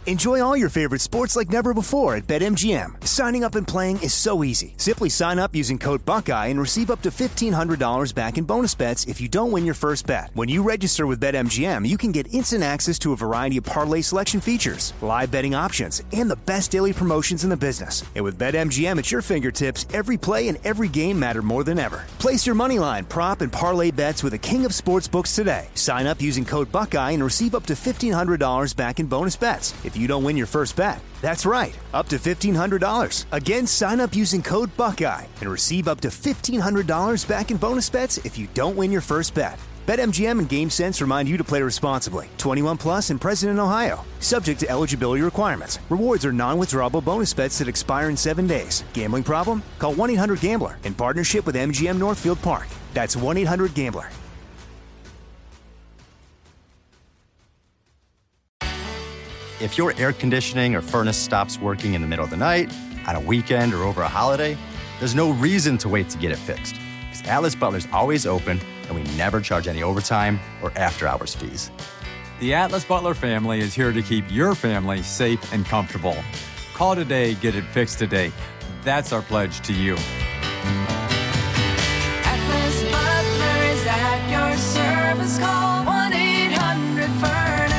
Enjoy all your favorite sports like never before at BetMGM. Signing up and playing is so easy. Simply sign up using code Buckeye and receive up to $1,500 back in bonus bets if you don't win your first bet. When you register with BetMGM, you can get instant access to a variety of parlay selection features, live betting options, and the best daily promotions in the business. And with BetMGM at your fingertips, every play and every game matter more than ever. Place your moneyline, prop, and parlay bets with the king of sportsbooks today. Sign up using code Buckeye and receive up to $1,500 back in bonus bets if you don't win your first bet. That's right, up to $1,500. Again, sign up using code Buckeye and receive up to $1,500 back in bonus bets if you don't win your first bet. BetMGM and GameSense remind you to play responsibly. 21 plus and present in Ohio. Subject to eligibility requirements. Rewards are non-withdrawable bonus bets that expire in 7 days. Gambling problem? Call 1-800-GAMBLER in partnership with MGM Northfield Park. That's 1-800-GAMBLER. If your air conditioning or furnace stops working in the middle of the night, on a weekend, or over a holiday, there's no reason to wait to get it fixed. Because Atlas Butler's always open, and we never charge any overtime or after-hours fees. The Atlas Butler family is here to keep your family safe and comfortable. Call today, get it fixed today. That's our pledge to you. Atlas Butler is at your service. Call 1-800-FURNACE.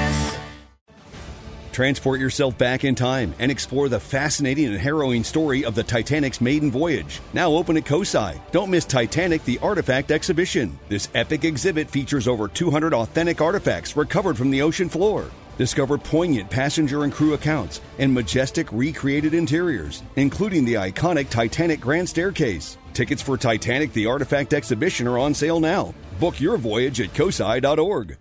Transport yourself back in time and explore the fascinating and harrowing story of the Titanic's maiden voyage. Now open at COSI. Don't miss Titanic, the Artifact Exhibition. This epic exhibit features over 200 authentic artifacts recovered from the ocean floor. Discover poignant passenger and crew accounts and majestic recreated interiors, including the iconic Titanic Grand Staircase. Tickets for Titanic, the Artifact Exhibition are on sale now. Book your voyage at COSI.org.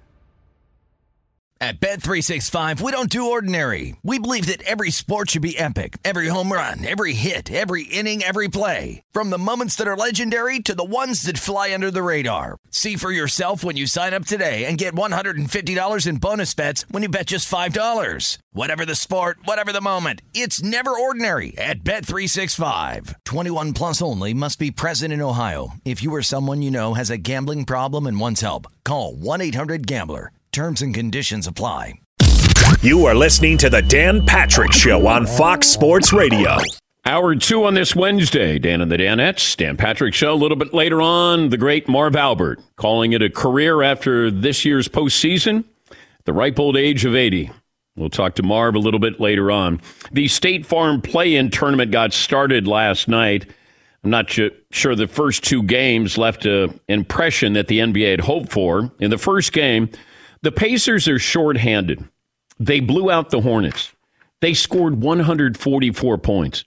At Bet365, we don't do ordinary. We believe that every sport should be epic. Every home run, every hit, every inning, every play. From the moments that are legendary to the ones that fly under the radar. See for yourself when you sign up today and get $150 in bonus bets when you bet just $5. Whatever the sport, whatever the moment, it's never ordinary at Bet365. 21 plus only. Must be present in Ohio. If you or someone you know has a gambling problem and wants help, call 1-800-GAMBLER. Terms and conditions apply. You are listening to the Dan Patrick Show on Fox Sports Radio. Hour 2 on this Wednesday. Dan and the Danettes. Dan Patrick Show. A little bit later on, the great Marv Albert calling it a career after this year's postseason. The ripe old age of 80. We'll talk to Marv a little bit later on. The State Farm play-in tournament got started last night. I'm not sure the first 2 games left an impression that the NBA had hoped for. In the first game, the Pacers are shorthanded. They blew out the Hornets. They scored 144 points.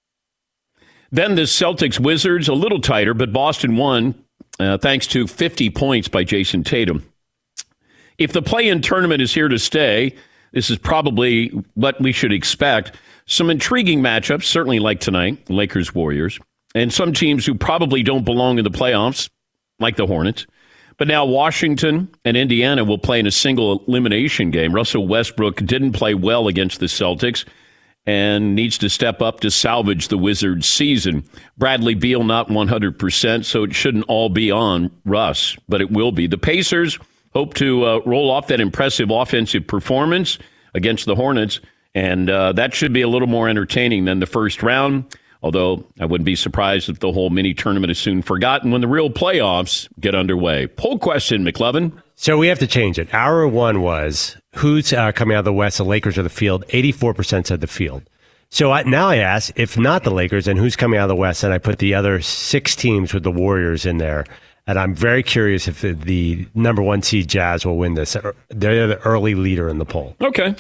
Then the Celtics Wizards, a little tighter, but Boston won thanks to 50 points by Jason Tatum. If the play-in tournament is here to stay, this is probably what we should expect. Some intriguing matchups, certainly like tonight, Lakers-Warriors, and some teams who probably don't belong in the playoffs, like the Hornets. But now Washington and Indiana will play in a single elimination game. Russell Westbrook didn't play well against the Celtics and needs to step up to salvage the Wizards' season. Bradley Beal not 100%, so it shouldn't all be on Russ, but it will be. The Pacers hope to roll off that impressive offensive performance against the Hornets, and that should be a little more entertaining than the first round. Although I wouldn't be surprised if the whole mini tournament is soon forgotten when the real playoffs get underway. Poll question, McLovin. So we have to change it. Hour 1 was who's coming out of the West, the Lakers or the field? 84% said the field. So now I ask, if not the Lakers, then who's coming out of the West? And I put the other 6 teams with the Warriors in there. And I'm very curious if the number 1 seed Jazz will win this. They're the early leader in the poll. Okay.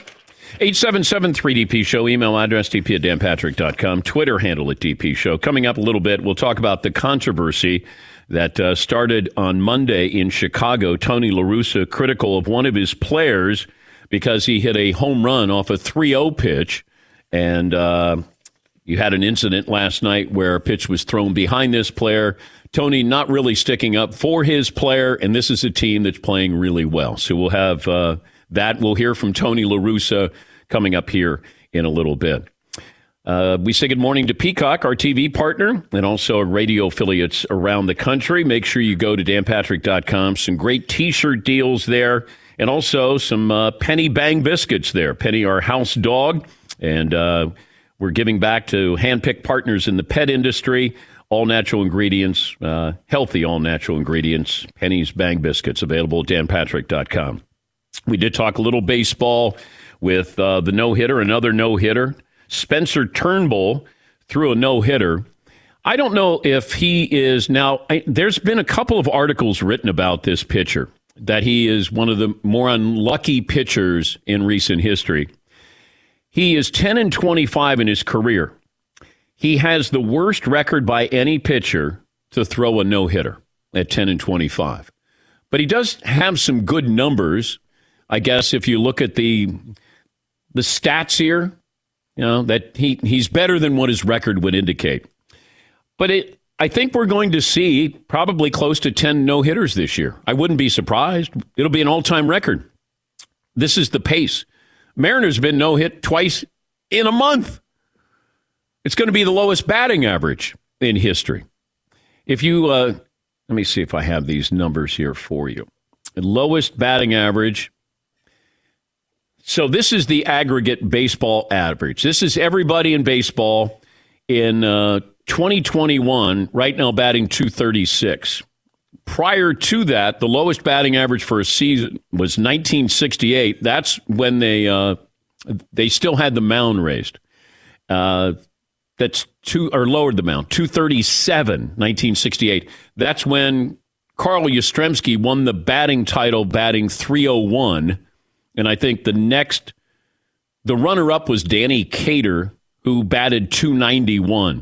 877-3DP Show, email address dp@danpatrick.com, Twitter handle at DP Show. Coming up a little bit, we'll talk about the controversy that started on Monday in Chicago. Tony La Russa critical of one of his players because he hit a home run off a 3-0 pitch. And you had an incident last night where a pitch was thrown behind this player. Tony not really sticking up for his player, and this is a team that's playing really well. So we'll have that. We'll hear from Tony La Russa coming up here in a little bit. We say good morning to Peacock, our TV partner, and also radio affiliates around the country. Make sure you go to danpatrick.com. Some great T-shirt deals there. And also some Penny Bang biscuits there. Penny, our house dog. And we're giving back to hand-picked partners in the pet industry. All natural ingredients, healthy all natural ingredients. Penny's Bang biscuits available at danpatrick.com. We did talk a little baseball with the no-hitter, another no-hitter. Spencer Turnbull threw a no-hitter. I don't know if he is now. There's been a couple of articles written about this pitcher, that he is one of the more unlucky pitchers in recent history. He is 10-25 in his career. He has the worst record by any pitcher to throw a no-hitter at 10-25. But he does have some good numbers. I guess if you look at the stats here, that he's better than what his record would indicate. But I think we're going to see probably close to 10 no-hitters this year. I wouldn't be surprised. It'll be an all-time record. This is the pace. Mariners been no-hit twice in a month. It's going to be the lowest batting average in history. If you, let me see if I have these numbers here for you. The lowest batting average. So this is the aggregate baseball average. This is everybody in baseball in 2021, right now batting 236. Prior to that, the lowest batting average for a season was 1968. That's when they still had the mound raised. That's lowered the mound. 237, 1968. That's when Carl Yastrzemski won the batting title, batting 301. And I think the runner-up was Danny Cater, who batted 291.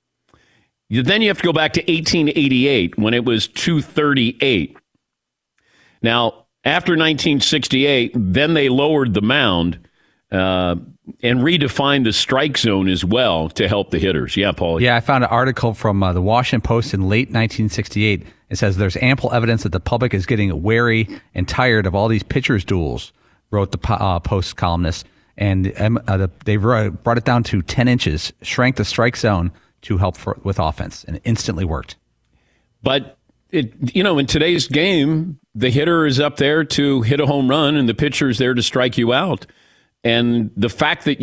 Then you have to go back to 1888 when it was 238. Now, after 1968, then they lowered the mound and redefined the strike zone as well to help the hitters. Yeah, Paul. Yeah, I found an article from the Washington Post in late 1968. It says there's ample evidence that the public is getting wary and tired of all these pitchers' duels, wrote the Post columnist. And they brought it down to 10 inches, shrank the strike zone to help with offense, and it instantly worked. But, in today's game, the hitter is up there to hit a home run, and the pitcher is there to strike you out. And the fact that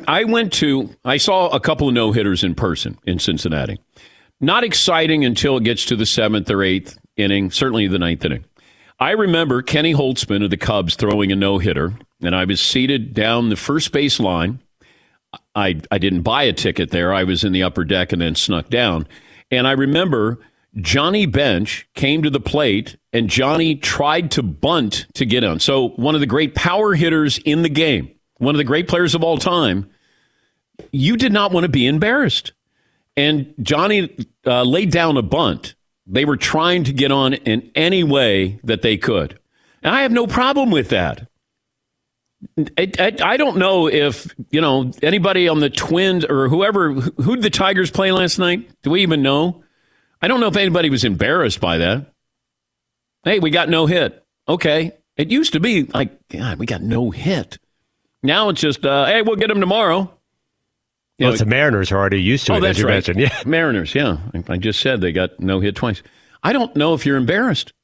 I saw a couple of no-hitters in person in Cincinnati. Not exciting until it gets to the 7th or 8th inning, certainly the 9th inning. I remember Kenny Holtzman of the Cubs throwing a no-hitter, and I was seated down the first base line. I didn't buy a ticket there. I was in the upper deck and then snuck down. And I remember Johnny Bench came to the plate, and Johnny tried to bunt to get on. So one of the great power hitters in the game, one of the great players of all time, you did not want to be embarrassed. And Johnny laid down a bunt. They were trying to get on in any way that they could. And I have no problem with that. I don't know if, anybody on the Twins or whoever, who did the Tigers play last night? Do we even know? I don't know if anybody was embarrassed by that. Hey, we got no hit. Okay. It used to be like, God, we got no hit. Now it's just, hey, we'll get them tomorrow. It's the Mariners are already used to it, that's as you right. mentioned. Yeah. Mariners, yeah. I just said they got no hit twice. I don't know if you're embarrassed.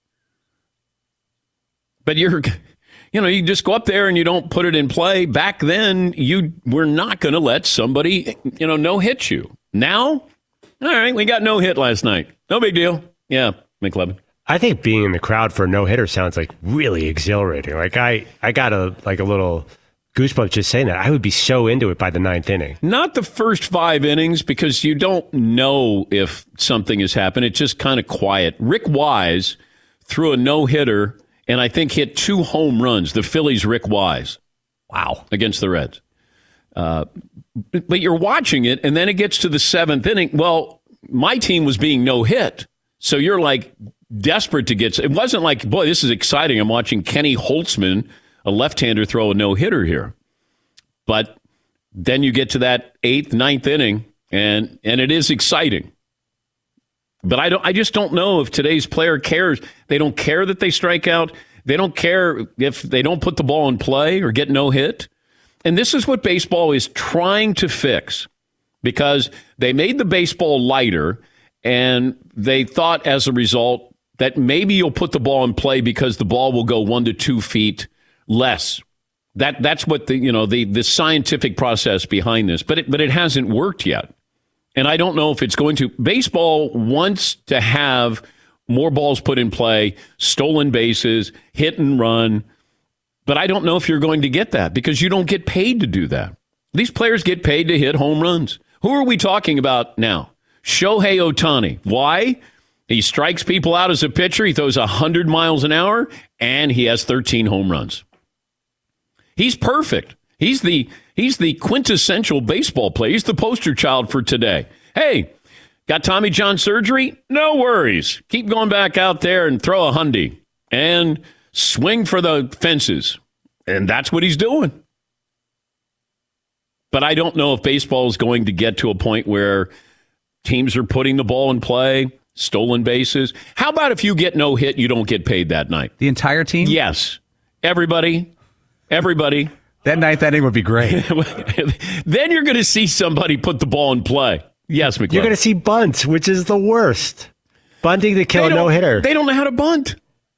But you just go up there and you don't put it in play. Back then, you were not going to let somebody, no hit you. Now, all right, we got no hit last night. No big deal. Yeah, McLevin. I think being in the crowd for a no-hitter sounds like really exhilarating. Like I got a little goosebumps just saying that. I would be so into it by the 9th inning. Not the first 5 innings, because you don't know if something has happened. It's just kind of quiet. Rick Wise threw a no-hitter and I think hit 2 home runs. The Phillies' Rick Wise. Wow. Against the Reds. But you're watching it, and then it gets to the 7th inning. Well, my team was being no-hit. So you're like desperate to get. It wasn't like, boy, this is exciting. I'm watching Kenny Holtzman, a left-hander, throw a no-hitter here. But then you get to that 8th, 9th inning, and it is exciting. But I just don't know if today's player cares. They don't care that they strike out. They don't care if they don't put the ball in play or get no hit. And this is what baseball is trying to fix, because they made the baseball lighter, and they thought as a result that maybe you'll put the ball in play because the ball will go 1 to 2 feet less. That's what the scientific process behind this, but it hasn't worked yet. And I don't know if it's going to. Baseball wants to have more balls put in play, stolen bases, hit and run. But I don't know if you're going to get that because you don't get paid to do that. These players get paid to hit home runs. Who are we talking about now? Shohei Ohtani. Why? He strikes people out as a pitcher. He throws 100 miles an hour, and he has 13 home runs. He's perfect. He's the quintessential baseball player. He's the poster child for today. Hey, got Tommy John surgery? No worries. Keep going back out there and throw a hundy and swing for the fences. And that's what he's doing. But I don't know if baseball is going to get to a point where teams are putting the ball in play, stolen bases. How about if you get no hit, you don't get paid that night? The entire team? Yes. Everybody. That ninth inning would be great. Then you're going to see somebody put the ball in play. Yes, McClellan. You're going to see bunts, which is the worst. Bunting to kill a no-hitter. They don't know how to bunt.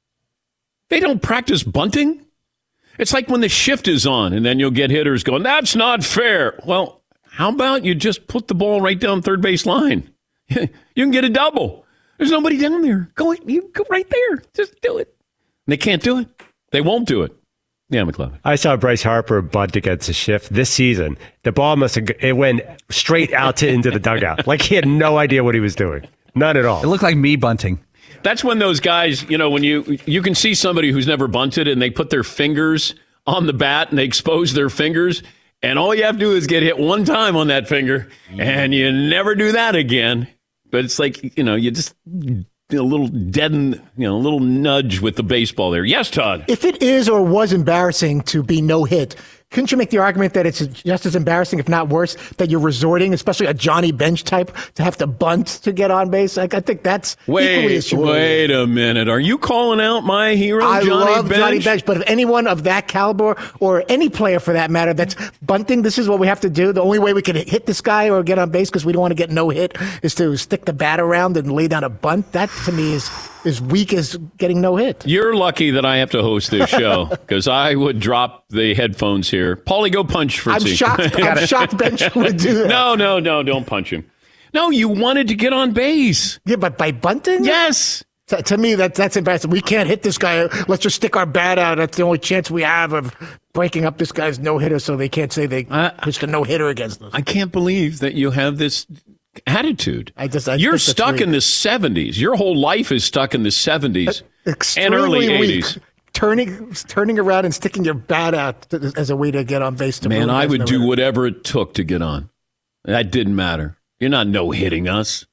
They don't practice bunting. It's like when the shift is on, and then you'll get hitters going, that's not fair. Well, how about you just put the ball right down third base line? You can get a double. There's nobody down there. You go right there. Just do it. And they can't do it. They won't do it. Yeah, McClellan. I saw Bryce Harper bunt against a shift this season. The ball it went straight out into the dugout. Like he had no idea what he was doing. None at all. It looked like me bunting. That's when those guys, when you can see somebody who's never bunted and they put their fingers on the bat and they expose their fingers, and all you have to do is get hit one time on that finger, and you never do that again. But it's like, you just a little deaden, a little nudge with the baseball there. Yes, Todd. If it is or was embarrassing to be no hit, couldn't you make the argument that it's just as embarrassing, if not worse, that you're resorting, especially a Johnny Bench type, to have to bunt to get on base? Like, I think that's equally as true. Wait a minute. Are you calling out my hero, Johnny Bench? I love Johnny Bench, but if anyone of that caliber, or any player for that matter, that's bunting, this is what we have to do. The only way we can hit this guy or get on base, because we don't want to get no hit, is to stick the bat around and lay down a bunt. That, to me, is as weak as getting no hit. You're lucky that I have to host this show, because I would drop the headphones here. Paulie, go punch Fritzy. I'm shocked Bench would do that. No, don't punch him. No, you wanted to get on base. Yeah, but by bunting? Yes. To me, that's embarrassing. We can't hit this guy. Let's just stick our bat out. That's the only chance we have of breaking up this guy's no-hitter, so they can't say they pitched a no-hitter against us. I can't believe that you have this attitude. You're stuck in the 70s. Your whole life is stuck in the 70s and early 80s. Turning around and sticking your bat out as a way to get on base. Man, I would do whatever it took to get on. That didn't matter. You're not no-hitting us.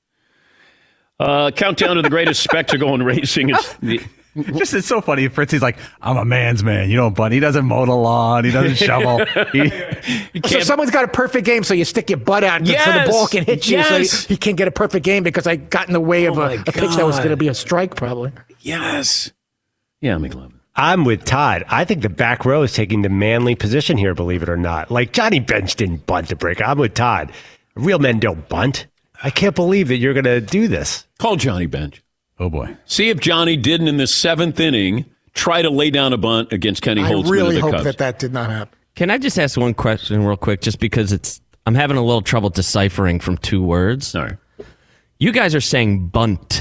Countdown to the greatest spectacle in racing. It's so funny. Fritzy's like, I'm a man's man. You don't bunt. He doesn't mow the lawn. He doesn't shovel. So someone's got a perfect game, so you stick your butt out so the ball can hit you. So he can't get a perfect game because I got in the way of a pitch that was going to be a strike, probably. Yes. Yeah, McLovin. I'm with Todd. I think the back row is taking the manly position here, believe it or not. Like, Johnny Bench didn't bunt to break. I'm with Todd. Real men don't bunt. I can't believe that you're going to do this. Call Johnny Bench. Oh, boy. See if Johnny didn't, in the 7th inning, try to lay down a bunt against Kenny Holtzman of the Cubs. I really hope that did not happen. Can I just ask one question real quick, just because I'm having a little trouble deciphering from 2 words. Sorry. You guys are saying bunt.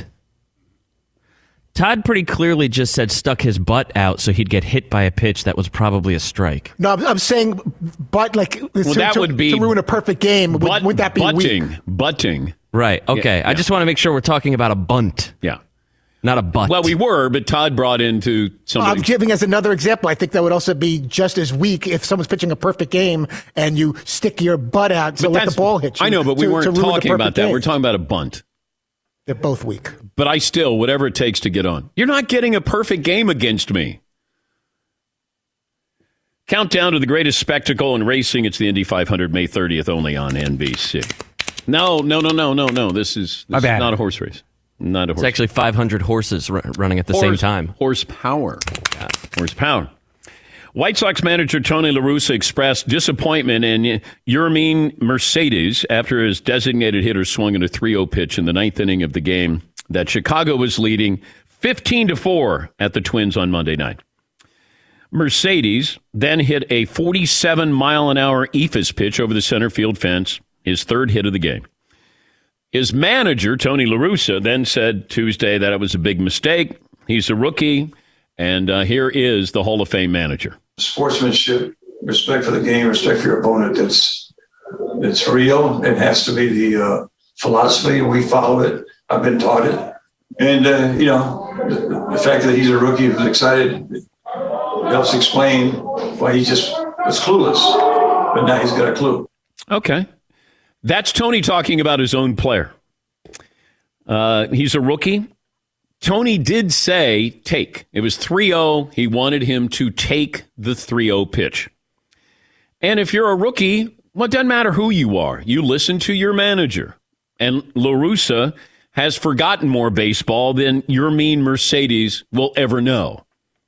Todd pretty clearly just said stuck his butt out so he'd get hit by a pitch that was probably a strike. No, I'm saying butt, like, that would be to ruin a perfect game. Would that be butting? Right. Okay. Yeah. I just want to make sure we're talking about a bunt. Yeah. Not a butt. Well, we were, but Todd brought into somebody. I'm giving as another example. I think that would also be just as weak if someone's pitching a perfect game and you stick your butt out to let the ball hit you. I know, but we weren't talking about that. We're talking about a bunt. They're both weak. But I still, whatever it takes to get on. You're not getting a perfect game against me. Countdown to the greatest spectacle in racing. It's the Indy 500, May 30th, only on NBC. No. This is not a horse race. Not a horse. It's actually 500 horses running at the same time. Horsepower. Yeah. Horsepower. White Sox manager Tony La Russa expressed disappointment in Yermin Mercedes after his designated hitter swung at a 3-0 pitch in the 9th inning of the game that Chicago was leading 15-4 at the Twins on Monday night. Mercedes then hit a 47-mile-an-hour eephus pitch over the center field fence, his third hit of the game. His manager, Tony La Russa, then said Tuesday that it was a big mistake. He's a rookie, and here is the Hall of Fame manager. Sportsmanship, respect for the game, respect for your opponent, it's real. It has to be the philosophy. We follow it. I've been taught it. And, the fact that he's a rookie who's excited helps explain why he just was clueless. But now he's got a clue. Okay. That's Tony talking about his own player. He's a rookie. Tony did say take. It was 3-0. He wanted him to take the 3-0 pitch. And if you're a rookie, well, it doesn't matter who you are. You listen to your manager. And La Russa has forgotten more baseball than your mean Mercedes will ever know.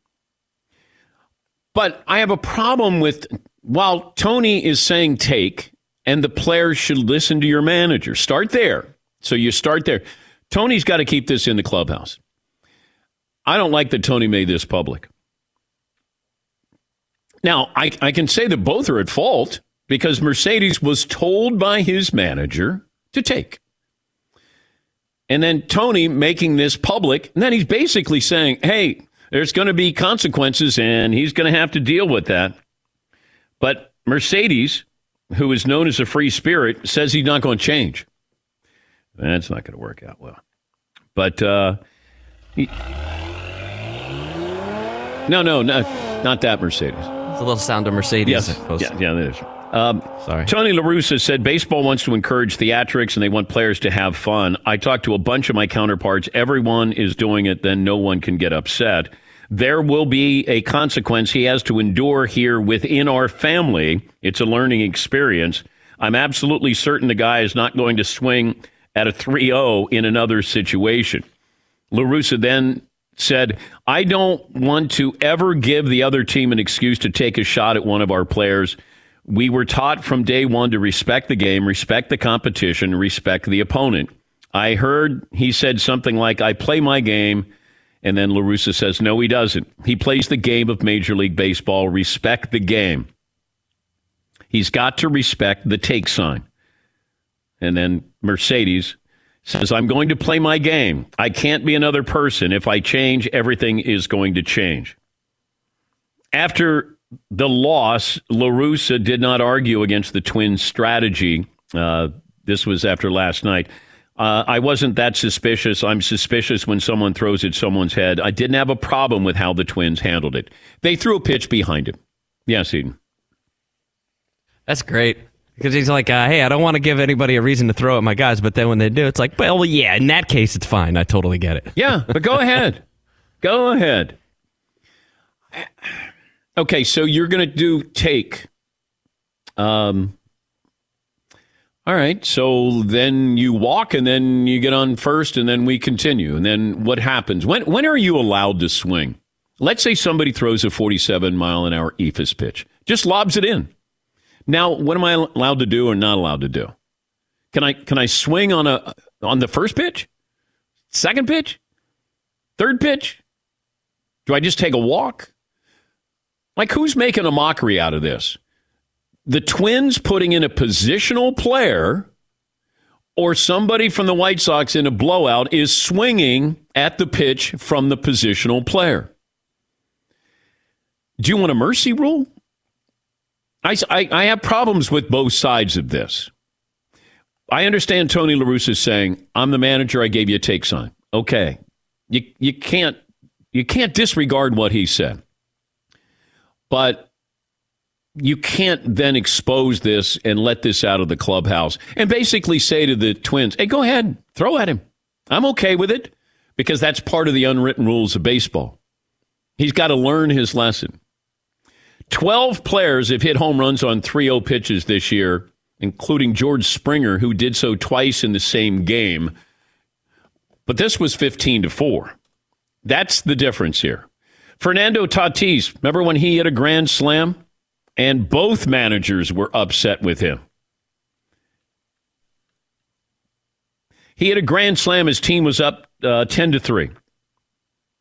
But I have a problem with, while Tony is saying take, and the players should listen to your manager. Start there. So you start there. Tony's got to keep this in the clubhouse. I don't like that Tony made this public. Now, I can say that both are at fault because Mercedes was told by his manager to take. And then Tony making this public, and then he's basically saying, hey, there's going to be consequences, and he's going to have to deal with that. But Mercedes, who is known as a free spirit, says he's not going to change. That's not going to work out well. But no, not that Mercedes. It's a little sound of Mercedes. Yes, yeah, it is. Sorry. Tony La Russa said baseball wants to encourage theatrics and they want players to have fun. I talked to a bunch of my counterparts. Everyone is doing it, then no one can get upset. There will be a consequence he has to endure here within our family. It's a learning experience. I'm absolutely certain the guy is not going to swing at a 3-0 in another situation. La Russa then said, I don't want to ever give the other team an excuse to take a shot at one of our players. We were taught from day one to respect the game, respect the competition, respect the opponent. I heard he said something like, I play my game. And then La Russa says, no, he doesn't. He plays the game of Major League Baseball. Respect the game. He's got to respect the take sign. And then Mercedes says, I'm going to play my game. I can't be another person. If I change, everything is going to change. After the loss, La Russa did not argue against the Twins' strategy. This was after last night. I wasn't that suspicious. I'm suspicious when someone throws at someone's head. I didn't have a problem with how the Twins handled it. They threw a pitch behind him. Yes, Eden. That's great. Because he's like, hey, I don't want to give anybody a reason to throw at my guys. But then when they do, it's like, well, yeah, in that case, it's fine. I totally get it. Yeah, but go ahead. Go ahead. Okay, so you're going to do take. All right, so then you walk and then you get on first and then we continue. And then what happens? When are you allowed to swing? Let's say somebody throws a 47-mile-an-hour eephus pitch. Just lobs it in. Now, what am I allowed to do or not allowed to do? Can I swing on the first pitch? Second pitch? Third pitch? Do I just take a walk? Like, who's making a mockery out of this? The Twins putting in a positional player or somebody from the White Sox in a blowout is swinging at the pitch from the positional player. Do you want a mercy rule? I have problems with both sides of this. I understand Tony La Russa saying, I'm the manager, I gave you a take sign. Okay. You can't disregard what he said. But you can't then expose this and let this out of the clubhouse and basically say to the Twins, hey, go ahead, throw at him. I'm okay with it because that's part of the unwritten rules of baseball. He's got to learn his lesson. 12 players have hit home runs on 3-0 pitches this year, including George Springer, who did so twice in the same game. But this was 15-4. That's the difference here. Fernando Tatis, remember when he hit a grand slam? And both managers were upset with him. He hit a grand slam. His team was up 10-3.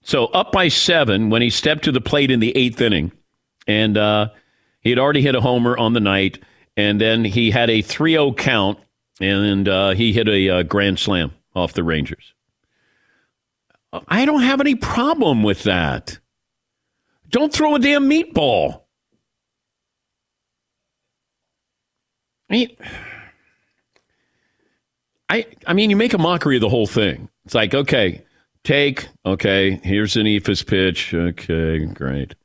So up by 7 when he stepped to the plate in the 8th inning, and he had already hit a homer on the night, and then he had a 3-0 count, and he hit a grand slam off the Rangers. I don't have any problem with that. Don't throw a damn meatball. I mean, you make a mockery of the whole thing. It's like, okay, here's an Eephus pitch. Okay, great.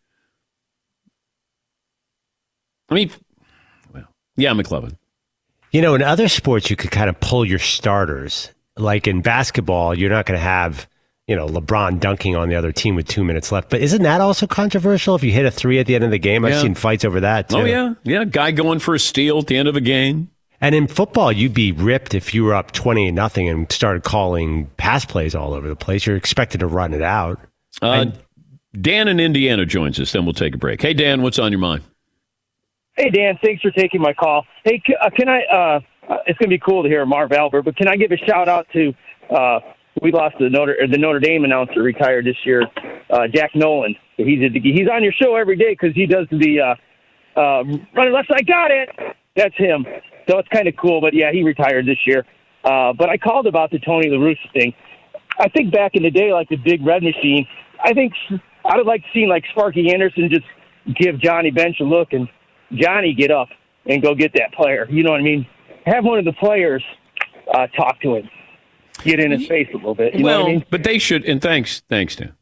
I mean, well, yeah, McLovin. You know, in other sports, you could kind of pull your starters. Like in basketball, you're not going to have, LeBron dunking on the other team with 2 minutes left. But isn't that also controversial if you hit a 3 at the end of the game? I've seen fights over that, too. Oh, yeah. Yeah, guy going for a steal at the end of a game. And in football, you'd be ripped if you were up 20-0 and started calling pass plays all over the place. You're expected to run it out. Dan in Indiana joins us, then we'll take a break. Hey, Dan, what's on your mind? Hey, Dan, thanks for taking my call. Hey, can I it's going to be cool to hear Marv Albert, but can I give a shout-out to we lost the Notre Dame announcer retired this year, Jack Nolan. He's on your show every day because he does the running left side. Got it. That's him. So it's kind of cool. But, yeah, he retired this year. But I called about the Tony La Russa thing. I think back in the day, like the Big Red Machine, I think I would like to see like Sparky Anderson just give Johnny Bench a look and Johnny get up and go get that player. You know what I mean? Have one of the players talk to him. Get in his face a little bit. You know what I mean? But they should, and thanks, Dan.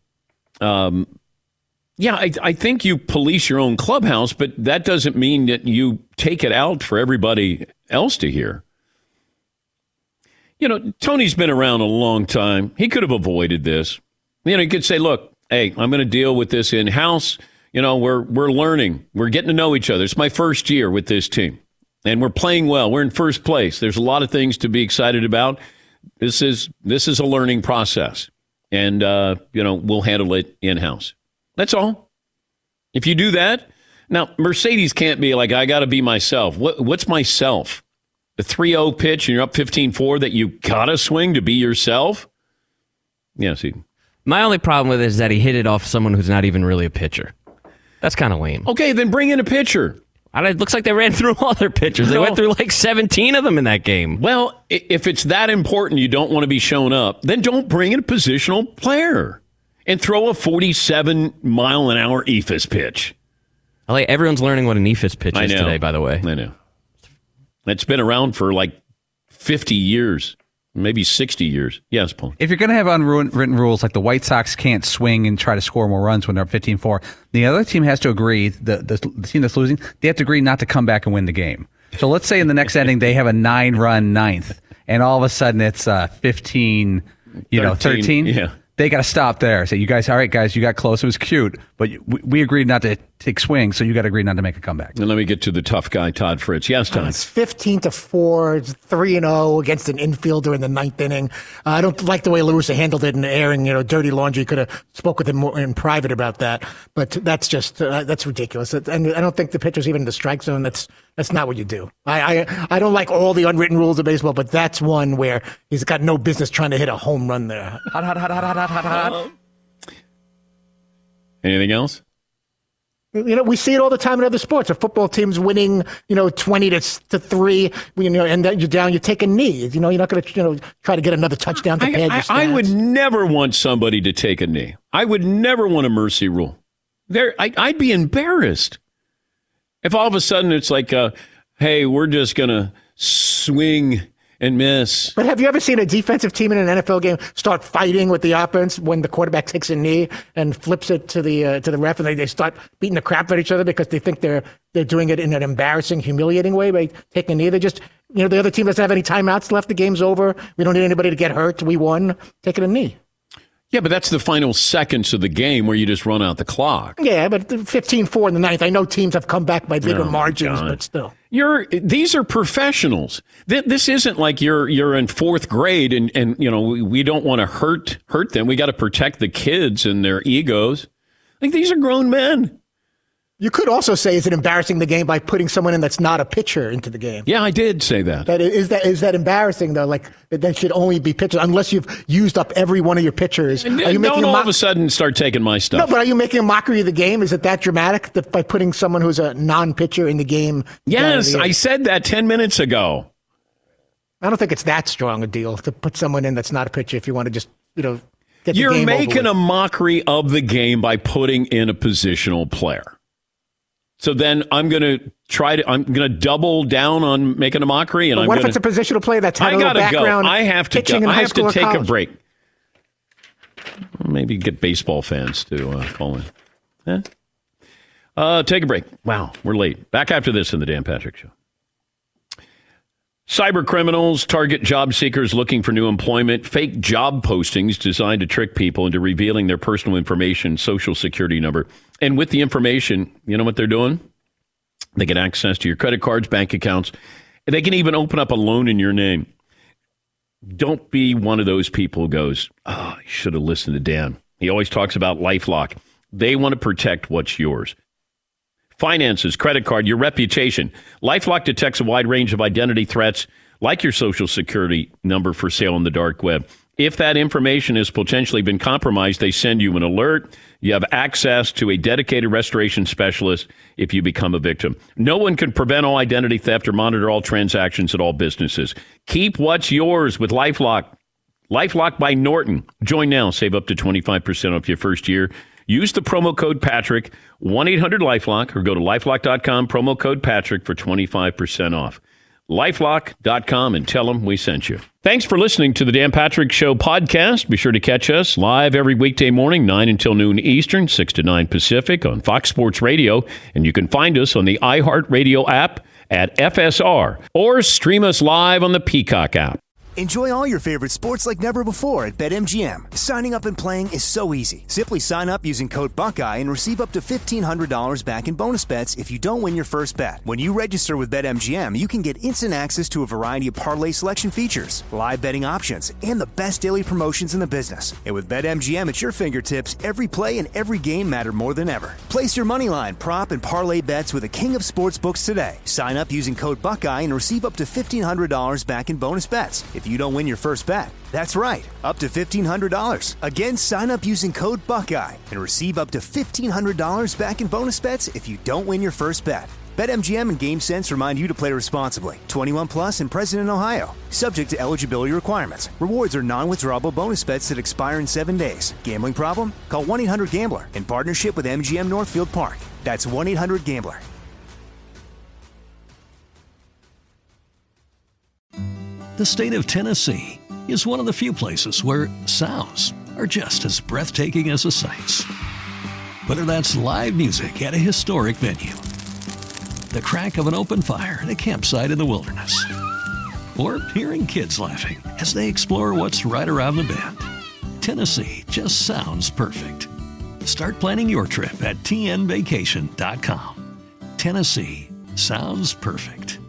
I think you police your own clubhouse, but that doesn't mean that you take it out for everybody else to hear. Tony's been around a long time. He could have avoided this. He could say, look, hey, I'm going to deal with this in-house. We're learning. We're getting to know each other. It's my first year with this team, and we're playing well. We're in first place. There's a lot of things to be excited about. This is a learning process, and we'll handle it in-house. That's all. If you do that, now Mercedes can't be like, I got to be myself. What's myself? The 3-0 pitch and you're up 15-4 that you got to swing to be yourself? Yeah, see. My only problem with it is that he hit it off someone who's not even really a pitcher. That's kind of lame. Okay, then bring in a pitcher. It looks like they ran through all their pitchers. They went through like 17 of them in that game. Well, if it's that important, you don't want to be shown up, then don't bring in a positional player and throw a 47-mile-an-hour Eephus pitch. Everyone's learning what an Eephus pitch is today, by the way. I know. It's been around for like 50 years. Maybe 60 years. Yes, Paul. If you're going to have unwritten rules like the White Sox can't swing and try to score more runs when they're up 15-4, the other team has to agree, the team that's losing, they have to agree not to come back and win the game. So let's say in the next inning they have a 9-run ninth, and all of a sudden it's 15, 13. Yeah. They got to stop there. Say, you guys, all right, guys, you got close. It was cute, but we agreed not to take swings, so you got to agree not to make a comeback. And let me get to the tough guy, Todd Fritz. Yes, Todd. It's 15-4. It's 3-0 against an infielder in the 9th inning. I don't like the way La Russa handled it in airing, dirty laundry. Could have spoke with him more in private about that, but that's just that's ridiculous. And I don't think the pitcher's even in the strike zone. That's not what you do. I don't like all the unwritten rules of baseball, but that's one where he's got no business trying to hit a home run there. Hot. Anything else? We see it all the time in other sports. A football team's winning, 20-3, and then you're down, you take a knee. You're not going to, try to get another touchdown to pad your stats. I would never want somebody to take a knee. I would never want a mercy rule. I'd be embarrassed. If all of a sudden it's like, hey, we're just going to swing and miss. But have you ever seen a defensive team in an NFL game start fighting with the offense when the quarterback takes a knee and flips it to the ref, and they start beating the crap out of each other because they think they're doing it in an embarrassing, humiliating way by taking a knee? They just, the other team doesn't have any timeouts left. The game's over. We don't need anybody to get hurt. We won. Taking a knee. Yeah, but that's the final seconds of the game where you just run out the clock. Yeah, but 15-4 in the 9th. I know teams have come back by bigger margins, but still. These are professionals. This isn't like you're in 4th grade and we don't want to hurt them. We got to protect the kids and their egos. Like, these are grown men. You could also say, is it embarrassing the game by putting someone in that's not a pitcher into the game? Yeah, I did say that. Is that embarrassing, though? Like, that should only be pitchers, unless you've used up every one of your pitchers. Are you don't all of a sudden start taking my stuff. No, but are you making a mockery of the game? Is it that dramatic that by putting someone who's a non-pitcher in the game? Yes, I said that 10 minutes ago. I don't think it's that strong a deal to put someone in that's not a pitcher if you want to just, get the You're game over making with. a mockery of the game by putting in a positional player. So then I'm going to double down on making a mockery. And What if it's a positional player that's had a little background? I have to pitching in I high have school to or take a college? break. Maybe get baseball fans to call in. Take a break. Wow, we're late. Back after this in the Dan Patrick Show. Cyber criminals target job seekers looking for new employment. Fake job postings designed to trick people into revealing their personal information, social security number. And with the information, you know what they're doing? They get access to your credit cards, bank accounts. And they can even open up a loan in your name. Don't be one of those people who goes, I should have listened to Dan. He always talks about LifeLock. They want to protect what's yours. Finances, credit card, your reputation. LifeLock detects a wide range of identity threats, like your social security number for sale on the dark web. If that information has potentially been compromised, they send you an alert. You have access to a dedicated restoration specialist if you become a victim. No one can prevent all identity theft or monitor all transactions at all businesses. Keep what's yours with LifeLock. LifeLock by Norton. Join now. Save up to 25% off your first year. Use the promo code Patrick, 1-800-LifeLock, or go to LifeLock.com, promo code Patrick for 25% off. LifeLock.com and tell them we sent you. Thanks for listening to the Dan Patrick Show podcast. Be sure to catch us live every weekday morning, 9 until noon Eastern, 6 to 9 Pacific on Fox Sports Radio. And you can find us on the iHeartRadio app at FSR or stream us live on the Peacock app. Enjoy all your favorite sports like never before at BetMGM. Signing up and playing is so easy. Simply sign up using code Buckeye and receive up to $1,500 back in bonus bets if you don't win your first bet. When you register with BetMGM, you can get instant access to a variety of parlay selection features, live betting options, and the best daily promotions in the business. And with BetMGM at your fingertips, every play and every game matter more than ever. Place your moneyline, prop, and parlay bets with the king of sportsbooks today. Sign up using code Buckeye and receive up to $1,500 back in bonus bets if you don't win your first bet. That's right, up to $1,500. Again, sign up using code Buckeye and receive up to $1,500 back in bonus bets if you don't win your first bet. BetMGM and GameSense remind you to play responsibly. 21 plus and present in Ohio. Subject to eligibility requirements. Rewards are non-withdrawable bonus bets that expire in 7 days. Gambling problem? Call 1-800-GAMBLER in partnership with MGM Northfield Park. That's 1-800-GAMBLER. The state of Tennessee is one of the few places where sounds are just as breathtaking as the sights. Whether that's live music at a historic venue, the crack of an open fire at a campsite in the wilderness, or hearing kids laughing as they explore what's right around the bend, Tennessee just sounds perfect. Start planning your trip at tnvacation.com. Tennessee sounds perfect.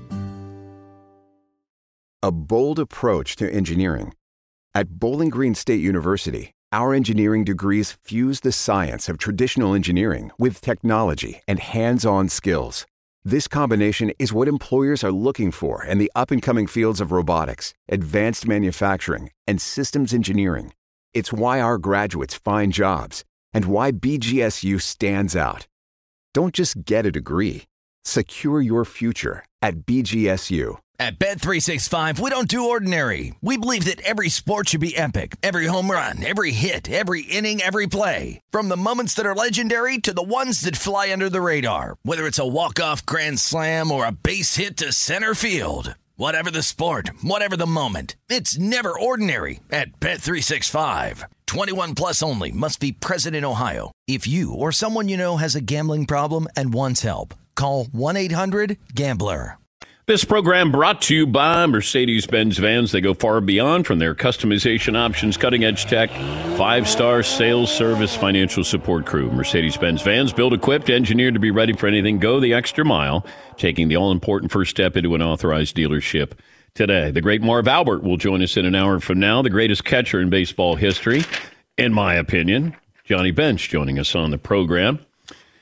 A bold approach to engineering. At Bowling Green State University, our engineering degrees fuse the science of traditional engineering with technology and hands-on skills. This combination is what employers are looking for in the up-and-coming fields of robotics, advanced manufacturing, and systems engineering. It's why our graduates find jobs and why BGSU stands out. Don't just get a degree. Secure your future at BGSU. At Bet365, we don't do ordinary. We believe that every sport should be epic. Every home run, every hit, every inning, every play. From the moments that are legendary to the ones that fly under the radar. Whether it's a walk-off grand slam or a base hit to center field. Whatever the sport, whatever the moment. It's never ordinary at Bet365. 21 plus only. Must be present in Ohio. If you or someone you know has a gambling problem and wants help, call 1-800-GAMBLER. This program brought to you by Mercedes-Benz Vans. They go far beyond from their customization options, cutting-edge tech, 5-star sales service, financial support crew. Mercedes-Benz Vans, built, equipped, engineered to be ready for anything. Go the extra mile, taking the all-important first step into an authorized dealership today. The great Marv Albert will join us in an hour from now, the greatest catcher in baseball history, in my opinion. Johnny Bench joining us on the program.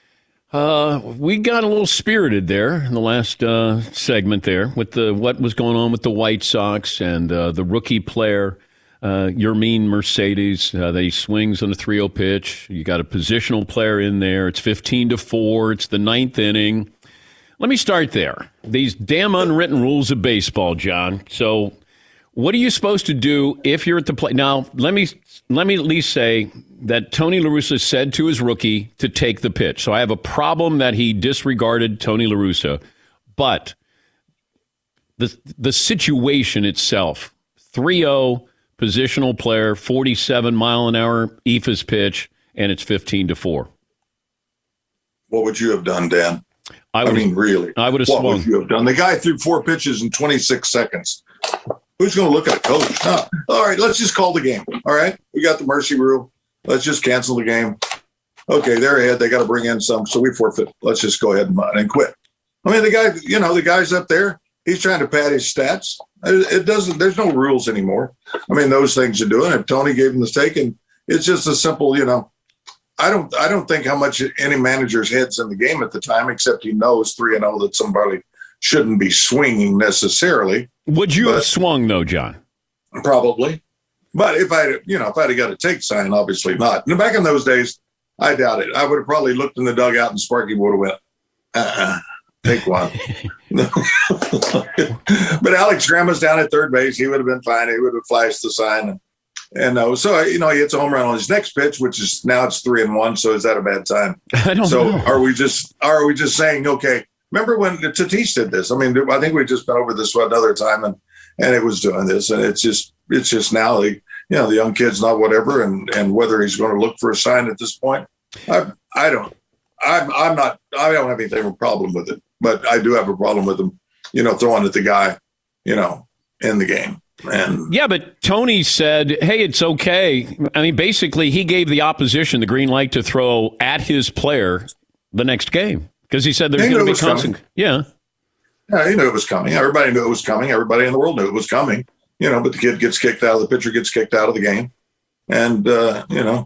We got a little spirited there in the last segment there with what was going on with the White Sox and the rookie player, Yermin Mercedes. That he swings on a 3-0 pitch. You got a positional player in there. It's 15-4. It's the 9th inning. Let me start there. These damn unwritten rules of baseball, John. So what are you supposed to do if you're at the plate? Now, let me at least say that Tony La Russa said to his rookie to take the pitch. So I have a problem that he disregarded Tony La Russa. But the situation itself, 3-0, positional player, 47-mile-an-hour eephus pitch, and it's 15-4. What would you have done, Dan? I mean, really. I would have swung. swung. Would you have done? The guy threw 4 pitches in 26 seconds. Who's going to look at a coach? No. All right, let's just call the game. All right, we got the mercy rule. Let's just cancel the game. Okay, they're ahead. They got to bring in some, so we forfeit. Let's just go ahead and quit. I mean, the guy's up there. He's trying to pad his stats. It doesn't. There's no rules anymore. I mean, those things are doing. If Tony gave him the stake, and it's just a simple, I don't think how much any manager's head's in the game at the time, except he knows 3-0 that somebody shouldn't be swinging necessarily. Would you have swung though, John? Probably. But if I'd have got a take sign, obviously not. And back in those days, I doubt it. I would have probably looked in the dugout and Sparky would have went, take one. But Alex Graham was down at third base. He would have been fine. He would have flashed the sign. And so, he hits a home run on his next pitch, which is now it's 3-1. So is that a bad time? I don't know. Are we just saying, okay, remember when Tatis did this? I mean, I think we just been over this another time and it was doing this. And it's just now the young kid's not whatever. And whether he's going to look for a sign at this point, I don't have anything of a problem with it, but I do have a problem with him, throwing at the guy, in the game. And yeah, but Tony said, hey, it's okay. I mean, basically, he gave the opposition the green light to throw at his player the next game because he said there's going to be consequences. Yeah, he knew it was coming. Everybody knew it was coming. Everybody in the world knew it was coming. But the kid gets kicked out. The pitcher gets kicked out of the game. And, the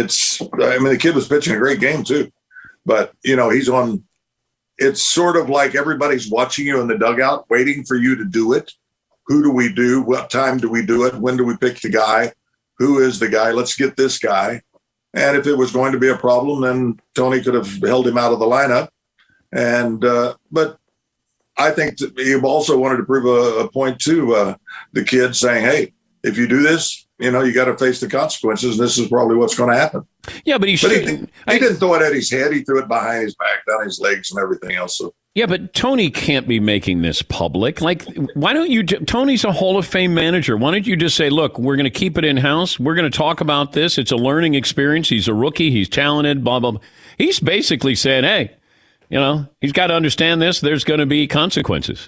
kid was pitching a great game, too. But, he's on – it's sort of like everybody's watching you in the dugout, waiting for you to do it. Who do we do? What time do we do it? When do we pick the guy? Who is the guy? Let's get this guy. And if it was going to be a problem, then Tony could have held him out of the lineup. And but I think he also wanted to prove a point to the kid, saying, hey, if you do this, you got to face the consequences. And this is probably what's going to happen. Yeah, but he didn't throw it at his head. He threw it behind his back, down his legs, and everything else. So. Yeah, but Tony can't be making this public. Like, why don't you? Tony's a Hall of Fame manager. Why don't you just say, look, we're going to keep it in house. We're going to talk about this. It's a learning experience. He's a rookie. He's talented. Blah, blah, blah. He's basically saying, hey, he's got to understand this. There's going to be consequences.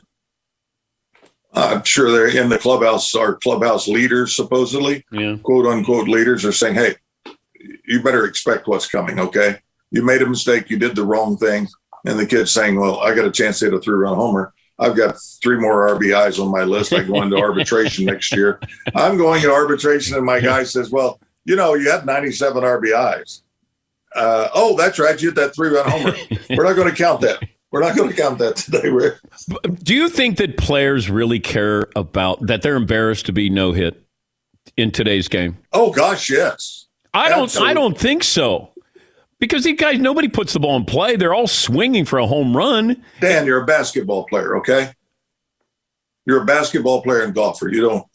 I'm sure they're in the clubhouse. Our clubhouse leaders, supposedly, quote unquote leaders, are saying, hey, you better expect what's coming. Okay. You made a mistake. You did the wrong thing. And the kid's saying, well, I got a chance to hit a 3-run homer. I've got 3 more RBIs on my list. I go into arbitration next year. I'm going to arbitration, and my guy says, well, you had 97 RBIs. Oh, that's right. You hit that 3-run homer. We're not going to count that. We're not going to count that today, Rick. Do you think that players really care about that? They're embarrassed to be no-hit in today's game? Oh, gosh, yes. I don't think so. Because these guys, nobody puts the ball in play. They're all swinging for a home run. Dan, you're a basketball player, okay? You're a basketball player and golfer.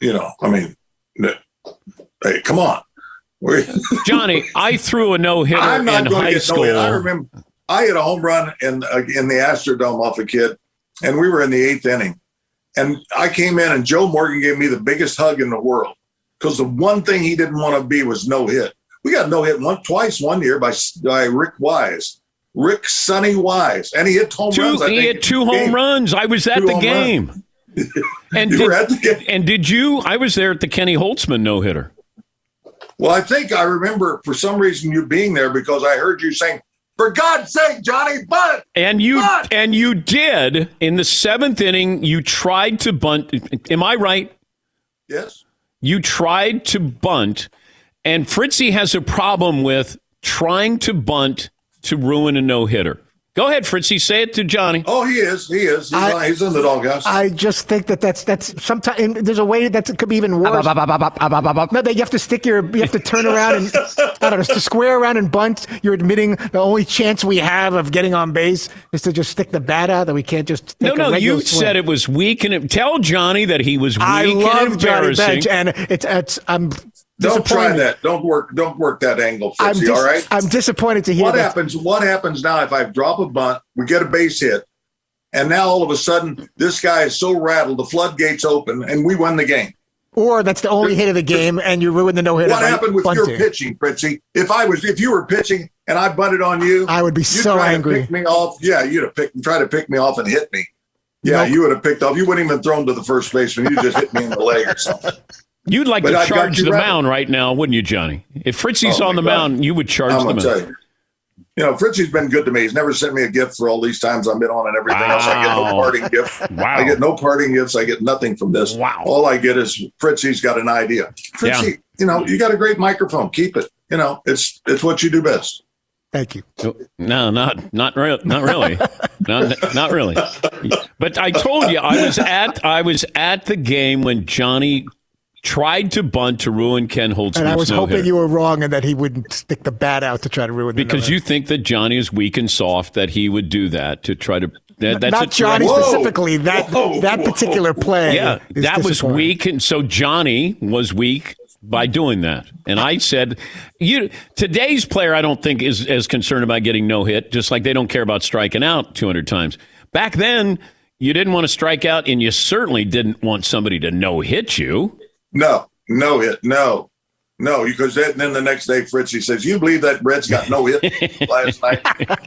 Hey, come on. Johnny, I threw a no-hitter in high school. I remember I hit a home run in the Astrodome off a kid, and we were in the 8th inning. And I came in, and Joe Morgan gave me the biggest hug in the world because the one thing he didn't want to be was no-hit. We got no hit twice one year by Rick Wise, Sonny Wise, and he hit home runs. He hit 2 home runs. I was at the game. And you were at the game. And did you? I was there at the Kenny Holtzman no hitter. Well, I think I remember for some reason you being there because I heard you saying, "For God's sake, Johnny, bunt!" And you did in the 7th inning. You tried to bunt. Am I right? Yes. You tried to bunt. And Fritzy has a problem with trying to bunt to ruin a no-hitter. Go ahead, Fritzy. Say it to Johnny. Oh, he is. He's in the doghouse. I just think that's sometimes there's a way that could be even worse. No, you have to turn around and I don't know, to square around and bunt. You're admitting the only chance we have of getting on base is to just stick the bat out, that we can't just take No, you swing. said it was weak, and tell Johnny that he was weak I love and Johnny embarrassing. Bench, and I'm Don't try that. Don't work that angle, Fritzy, all right? I'm disappointed to hear what that. What happens now if I drop a bunt, we get a base hit, and now all of a sudden this guy is so rattled, the floodgates open, and we win the game? Or that's the only hit of the game, and you ruin the no-hitter. What happened with your pitching, Fritzy? If you were pitching and I bunted on you, I would be so angry. To pick me off. Yeah, you'd have tried to pick me off and hit me. Yeah, you would have picked off. You wouldn't even thrown to the first baseman. You just hit me in the leg or something. You'd like to charge the mound right now, wouldn't you, Johnny? If Fritzy's on the mound, you would charge the mound. You know, Fritzy's been good to me. He's never sent me a gift for all these times I've been on and everything else. I get no parting gift. Wow. I get no parting gifts. I get nothing from this. Wow. All I get is Fritzy's got an idea. Fritzy, you know, you got a great microphone. Keep it. You know, it's what you do best. Thank you. No, not really. not really. But I told you I was at the game when Johnny tried to bunt to ruin Ken Holtzman's and I was no-hitter. hoping you were wrong and that he wouldn't stick the bat out to try to ruin the because no-hitter. you think that Johnny is weak and soft, that he would do that to try to. That's not Johnny specifically. That particular play. Yeah, that was weak, and so Johnny was weak by doing that. And I said, today's player, I don't think is as concerned about getting no hit, just like they don't care about striking out 200 times. Back then, you didn't want to strike out, and you certainly didn't want somebody to no hit you. No hit, no, because then the next day, Fritzy says, "You believe that Brett's got no hit last night?"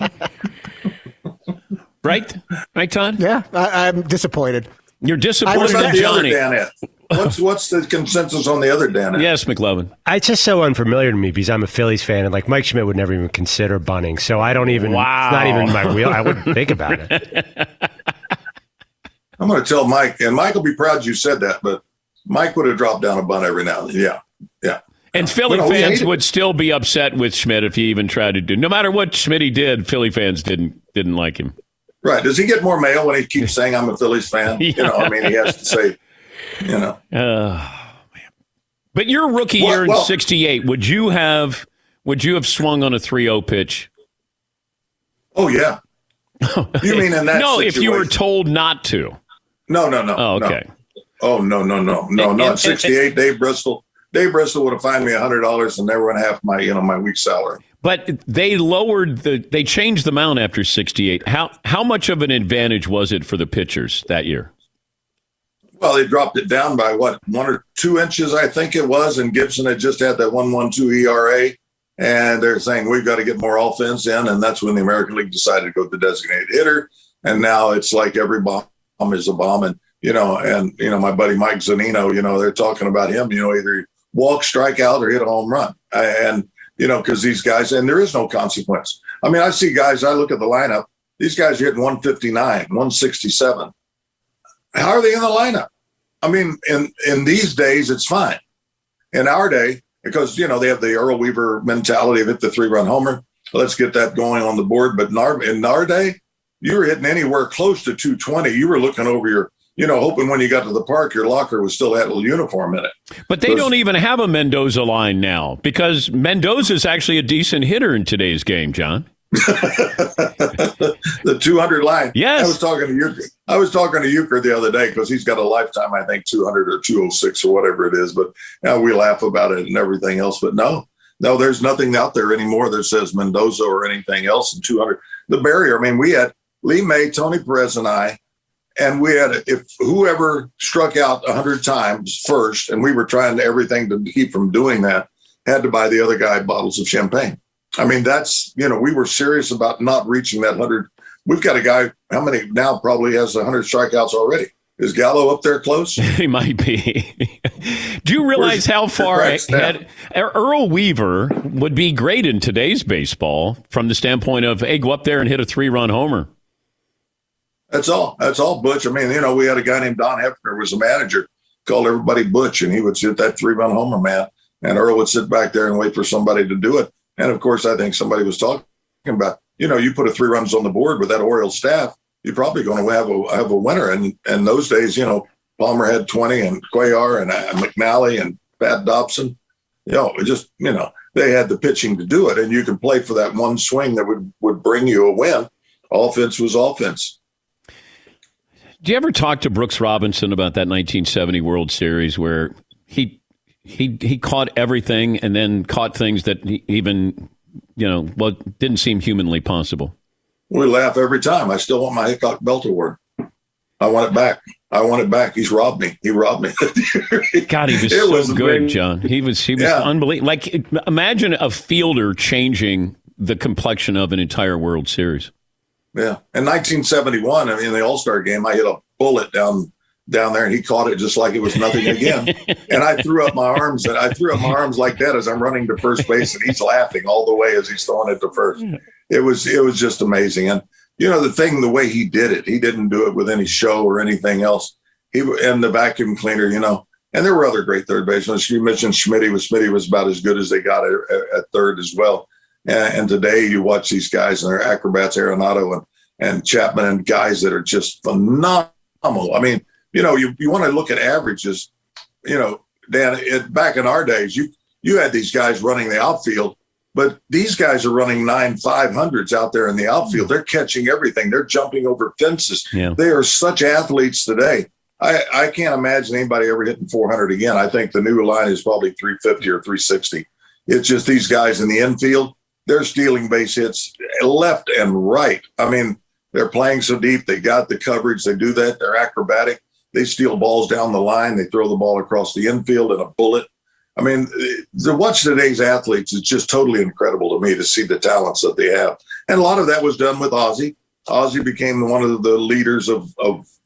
Right, Todd? Yeah, I'm disappointed. You're disappointed in Johnny. What's the consensus on the other Dan? Yes, McLovin. It's just so unfamiliar to me because I'm a Phillies fan, and like Mike Schmidt would never even consider bunting, so I don't even. Wow. It's not even my wheel. I wouldn't think about it. I'm going to tell Mike, and Mike will be proud you said that, but Mike would have dropped down a bunt every now and then. Yeah. And Philly fans would still be upset with Schmidt if he even tried to do. No matter what Schmidt did, Philly fans didn't like him. Right. Does he get more mail when he keeps saying I'm a Phillies fan? Yeah. You know, I mean, he has to say, you know. But your rookie year in '68, would you have swung on a 3-0 pitch? Oh yeah. You mean in that? No, situation? if you were told not to. No. Oh, okay. No. Oh no. Not 68. Dave Bristol would have fined me $100 and never went half my week's salary. But they they changed the mound after 68. How much of an advantage was it for the pitchers that year? Well, they dropped it down by 1 or 2 inches, I think it was, and Gibson had just had that 1.12 ERA, and they're saying we've got to get more offense in, and that's when the American League decided to go with the designated hitter, and now it's like every bomb is a bomb, and my buddy Mike Zunino, they're talking about him, either walk, strike out, or hit a home run, and because these guys, and there is no consequence. I mean, I see guys, I look at the lineup, these guys are hitting 159, 167. How are they in the lineup? I mean, in these days, it's fine. In our day, because, they have the Earl Weaver mentality of hit the 3-run homer. Let's get that going on the board. But in our day, you were hitting anywhere close to 220. You were looking over your, hoping when you got to the park, your locker was still had a little uniform in it. But they don't even have a Mendoza line now because Mendoza is actually a decent hitter in today's game, John. The 200 line. Yes. I was talking to Euchre the other day because he's got a lifetime, I think 200 or 206 or whatever it is. But we laugh about it and everything else. But no, there's nothing out there anymore that says Mendoza or anything else in 200. The barrier. I mean, we had Lee May, Tony Perez, and I. And we had, if whoever struck out 100 times first, and we were trying everything to keep from doing that, had to buy the other guy bottles of champagne. I mean, that's, we were serious about not reaching that 100. We've got a guy, how many now probably has 100 strikeouts already? Is Gallo up there close? He might be. Do you realize how far ahead Earl Weaver would be great in today's baseball from the standpoint of, hey, go up there and hit a 3-run homer? That's all, Butch. I mean, we had a guy named Don Hefner who was a manager, called everybody Butch, and he would hit that 3-run homer, man. And Earl would sit back there and wait for somebody to do it. And, of course, I think somebody was talking about you put 3 runs on the board with that Orioles staff, you're probably going to have a winner. And those days, Palmer had 20 and Cuellar and McNally and Pat Dobson. They had the pitching to do it, and you can play for that one swing that would bring you a win. Offense was offense. Do you ever talk to Brooks Robinson about that 1970 World Series where he caught everything and then caught things that even, didn't seem humanly possible? We laugh every time. I still want my Hickok Belt Award. I want it back. He's robbed me. He robbed me. God, he was so good, John. He was unbelievable. Like, imagine a fielder changing the complexion of an entire World Series. Yeah. In 1971, in the All-Star game, I hit a bullet down there, and he caught it just like it was nothing again. And I threw up my arms like that as I'm running to first base, and he's laughing all the way as he's throwing it to first. It was just amazing. And the way he did it, he didn't do it with any show or anything else. And the vacuum cleaner, and there were other great third basemen. You mentioned Schmitty was about as good as they got at third as well. And today you watch these guys and they're acrobats, Arenado and Chapman, and guys that are just phenomenal. I mean, you want to look at averages, Dan, back in our days, you had these guys running the outfield, but these guys are running 9.500s out there in the outfield. They're catching everything. They're jumping over fences. Yeah. They are such athletes today. I can't imagine anybody ever hitting 400 again. I think the new line is probably 350 or 360. It's just these guys in the infield. They're stealing base hits left and right. I mean, they're playing so deep. They got the coverage. They do that. They're acrobatic. They steal balls down the line. They throw the ball across the infield in a bullet. I mean, to watch today's athletes, it's just totally incredible to me to see the talents that they have. And a lot of that was done with Ozzie. Ozzie became one of the leaders of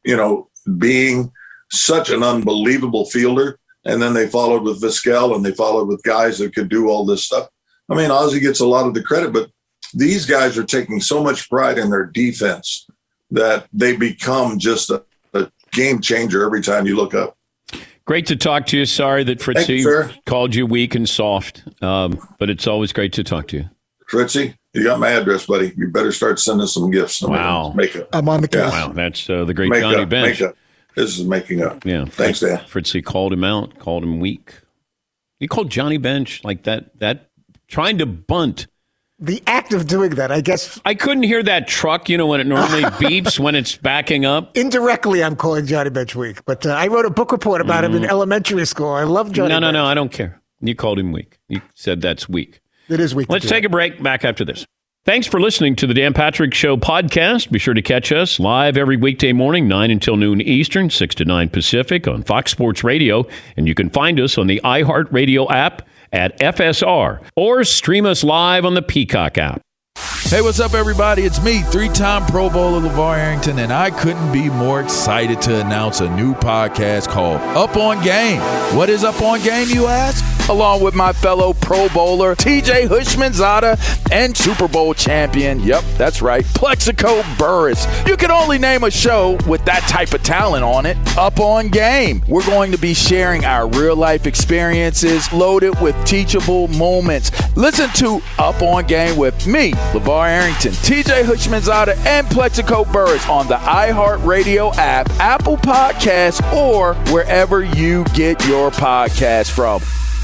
being such an unbelievable fielder. And then they followed with Vizquel, and they followed with guys that could do all this stuff. I mean, Ozzie gets a lot of the credit, but these guys are taking so much pride in their defense that they become just a game changer every time you look up. Great to talk to you. Sorry that Fritzy called you weak and soft, but it's always great to talk to you. Fritzy, you got my address, buddy. You better start sending some gifts. Wow. Makeup. I'm on the case. Wow, that's the great Johnny Bench. Makeup. This is making up. Yeah. Thanks, Dan. Fritzy called him out, called him weak. He called Johnny Bench like that trying to bunt. The act of doing that, I guess. I couldn't hear that truck, when it normally beeps when it's backing up. Indirectly, I'm calling Johnny Bench weak. But I wrote a book report about him in elementary school. I love Johnny Bench. No, I don't care. You called him weak. You said that's weak. It is weak. Let's take a break. Back after this. Thanks for listening to the Dan Patrick Show podcast. Be sure to catch us live every weekday morning, 9 until noon Eastern, 6 to 9 Pacific on Fox Sports Radio. And you can find us on the iHeartRadio app at FSR or stream us live on the Peacock app. Hey, what's up, everybody? It's me, 3-time Pro Bowler LeVar Arrington, and I couldn't be more excited to announce a new podcast called Up On Game. What is Up On Game, you ask? Along with my fellow Pro Bowler, TJ Houshmandzadeh, and Super Bowl champion, yep, that's right, Plexico Burress. You can only name a show with that type of talent on it. Up On Game. We're going to be sharing our real-life experiences loaded with teachable moments. Listen to Up On Game with me, LeVar Arrington, TJ Houshmandzadeh, and Plexico Burress on the iHeartRadio app, Apple Podcasts, or wherever you get your podcasts from.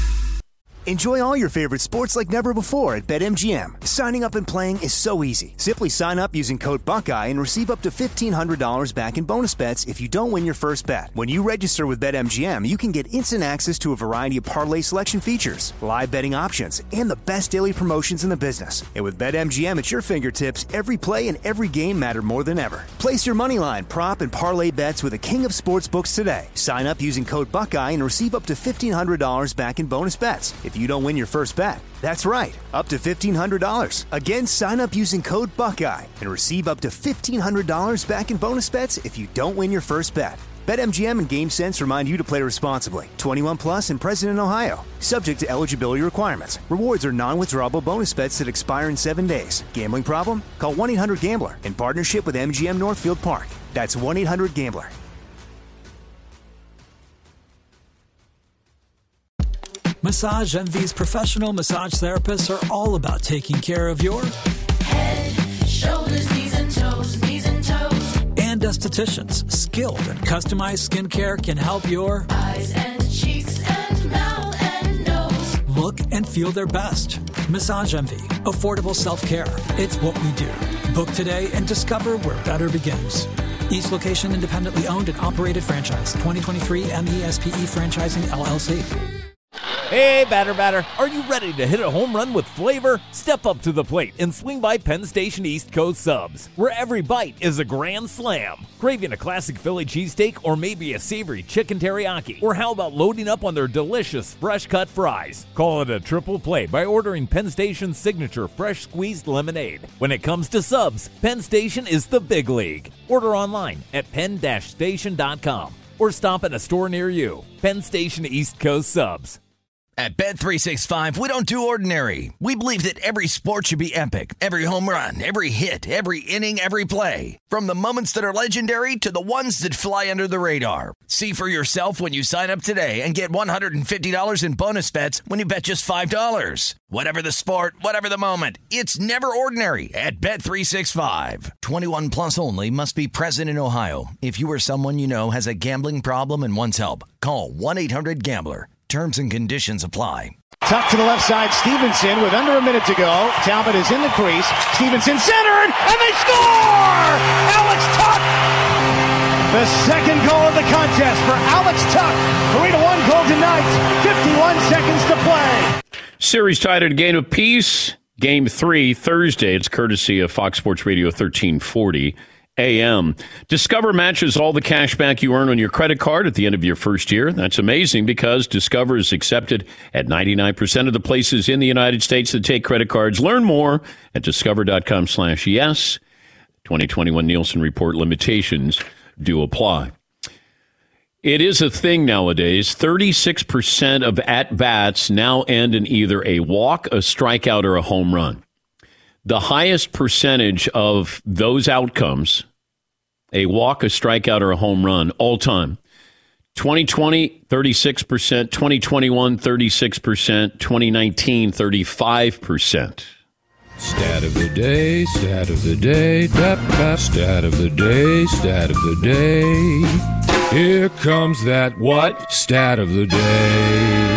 Enjoy all your favorite sports like never before at BetMGM. Signing up and playing is so easy. Simply sign up using code Buckeye and receive up to $1,500 back in bonus bets if you don't win your first bet. When you register with BetMGM, you can get instant access to a variety of parlay selection features, live betting options, and the best daily promotions in the business. And with BetMGM at your fingertips, every play and every game matter more than ever. Place your moneyline, prop, and parlay bets with the king of sportsbooks today. Sign up using code Buckeye and receive up to $1,500 back in bonus bets if you don't win your first bet. That's right, up to $1,500. Again, sign up using code Buckeye and receive up to $1,500 back in bonus bets if you don't win your first bet. BetMGM and GameSense remind you to play responsibly. 21 plus and present in Ohio. Subject to eligibility requirements. Rewards are non-withdrawable bonus bets that expire in 7 days. Gambling problem? Call 1-800-GAMBLER in partnership with MGM Northfield Park. That's 1-800-GAMBLER. Massage Envy's professional massage therapists are all about taking care of your head, estheticians skilled in customized skincare can help your eyes and cheeks and mouth and nose look and feel their best. Massage Envy. Affordable self-care. It's what we do. Book today and discover where better begins. Each location independently owned and operated franchise. 2023 MESPE Franchising LLC. Hey, batter. Are you ready to hit a home run with flavor? Step up to the plate and swing by Penn Station East Coast Subs, where every bite is a grand slam. Craving a classic Philly cheesesteak or maybe a savory chicken teriyaki? Or how about loading up on their delicious fresh-cut fries? Call it a triple play by ordering Penn Station's signature fresh squeezed lemonade. When it comes to subs, Penn Station is the big league. Order online at penn-station.com or stop at a store near you. Penn Station East Coast Subs. At Bet365, we don't do ordinary. We believe that every sport should be epic. Every home run, every hit, every inning, every play. From the moments that are legendary to the ones that fly under the radar. See for yourself when you sign up today and get $150 in bonus bets when you bet just $5. Whatever the sport, whatever the moment, it's never ordinary at Bet365. 21 plus only. Must be present in Ohio. If you or someone you know has a gambling problem and wants help, call 1-800-GAMBLER. Terms and conditions apply. Tuck to the left side, Stevenson with under a minute to go. Talbot is in the crease. Stevenson centered, and they score! Alex Tuck! The second goal of the contest for Alex Tuck. 3-1 Golden Knights, 51 seconds to play. Series tied at a game apiece. Game 3, Thursday. It's courtesy of Fox Sports Radio 1340. AM. Discover matches all the cash back you earn on your credit card at the end of your first year. That's amazing because Discover is accepted at 99% of the places in the United States that take credit cards. Learn more at discover.com/yes. 2021 Nielsen Report limitations do apply. It is a thing nowadays. 36% of at-bats now end in either a walk, a strikeout, or a home run. The highest percentage of those outcomes, a walk, a strikeout, or a home run, all time. 2020, 36%. 2021, 36%. 2019, 35%. Stat of the day, stat of the day, stat of the day, stat of the day. Here comes that what? Stat of the day.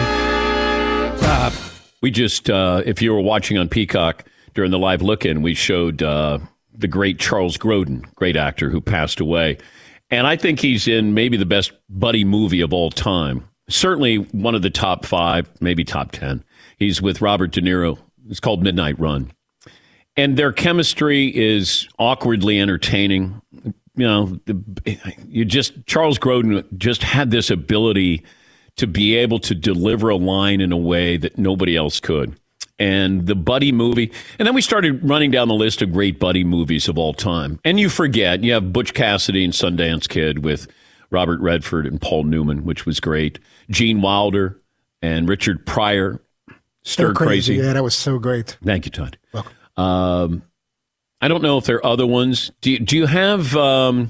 We just, if you were watching on Peacock, during the live look-in, we showed the great Charles Grodin, great actor who passed away. And I think he's in maybe the best buddy movie of all time. Certainly one of the top 5, maybe top 10. He's with Robert De Niro. It's called Midnight Run. And their chemistry is awkwardly entertaining. You know, Charles Grodin just had this ability to be able to deliver a line in a way that nobody else could. And the buddy movie. And then we started running down the list of great buddy movies of all time. And you forget, you have Butch Cassidy and Sundance Kid with Robert Redford and Paul Newman, which was great. Gene Wilder and Richard Pryor, Stir Crazy. Yeah, that was so great. Thank you, Todd. Welcome. I don't know if there are other ones. Do you have, I'm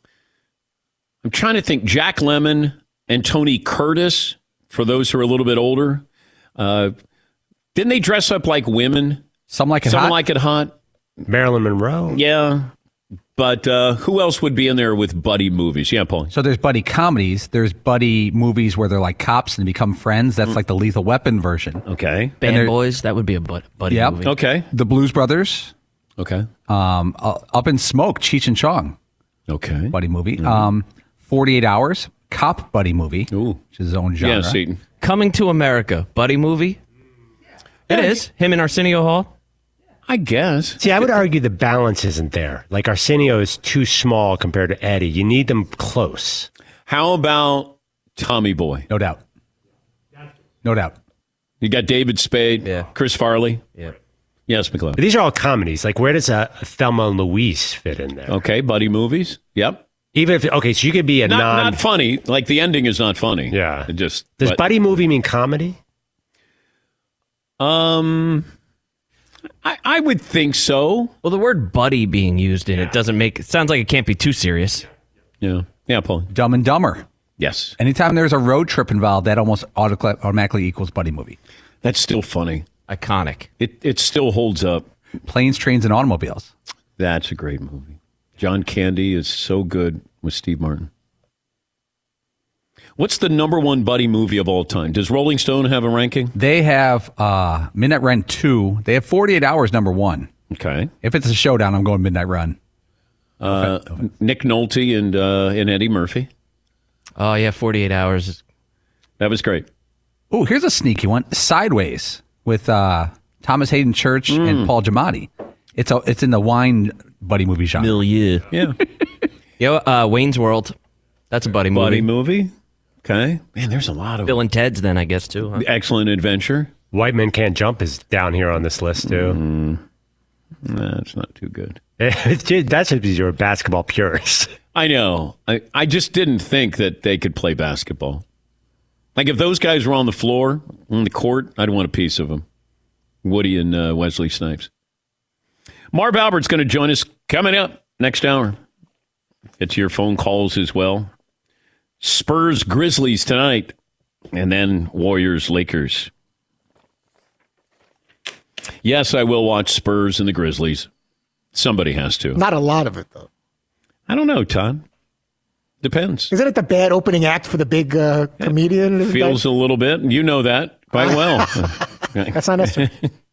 trying to think, Jack Lemmon and Tony Curtis, for those who are a little bit older. Didn't they dress up like women? Some Like It Hot. Marilyn Monroe. Yeah. But who else would be in there with buddy movies? Yeah, Paul. So there's buddy comedies. There's buddy movies where they're like cops and become friends. That's like the Lethal Weapon version. Okay. Band Boys, that would be a buddy movie. Okay. The Blues Brothers. Okay. Up in Smoke, Cheech and Chong. Okay. Buddy movie. 48 Hours, cop buddy movie. Ooh. Which is his own genre. Yeah, Seton. Coming to America, buddy movie. It is. Him and Arsenio Hall. I guess. See, I would argue the balance isn't there. Like Arsenio is too small compared to Eddie. You need them close. How about Tommy Boy? No doubt. No doubt. You got David Spade, Chris Farley. Yeah. Yes, McLeod. But these are all comedies. Like, where does a Thelma and Louise fit in there? Okay, buddy movies. Yep. Even if, okay, so you could be not funny. Like, the ending is not funny. Yeah. Does buddy movie mean comedy? I would think so. Well, the word buddy being used in it doesn't make it sounds like it can't be too serious. Yeah. Yeah, Paul. Dumb and Dumber. Yes. Anytime there's a road trip involved, that almost automatically equals buddy movie. That's still funny. Iconic. It still holds up. Planes, Trains, and Automobiles. That's a great movie. John Candy is so good with Steve Martin. What's the number one buddy movie of all time? Does Rolling Stone have a ranking? They have Midnight Run 2. They have 48 Hours number 1. Okay. If it's a showdown, I'm going Midnight Run. Nick Nolte and Eddie Murphy. Oh, yeah, 48 Hours. That was great. Oh, here's a sneaky one. Sideways with Thomas Hayden Church and Paul Giamatti. It's in the wine buddy movie genre. Milieu. Yeah. Wayne's World. That's a buddy movie. Buddy movie. Okay. Man, there's a lot of Bill and Ted's then, I guess, too. Huh? Excellent Adventure. White Men Can't Jump is down here on this list, too. That's not too good. That's just because you're a basketball purist. I know. I just didn't think that they could play basketball. Like, if those guys were on the floor, on the court, I'd want a piece of them. Woody and Wesley Snipes. Marv Albert's going to join us coming up next hour. Get to your phone calls as well. Spurs Grizzlies tonight, and then Warriors Lakers. Yes, I will watch Spurs and the Grizzlies. Somebody has to. Not a lot of it, though. I don't know, Todd. Depends. Isn't it the bad opening act for the big comedian? Feels a little bit. You know that quite well. That's not necessary.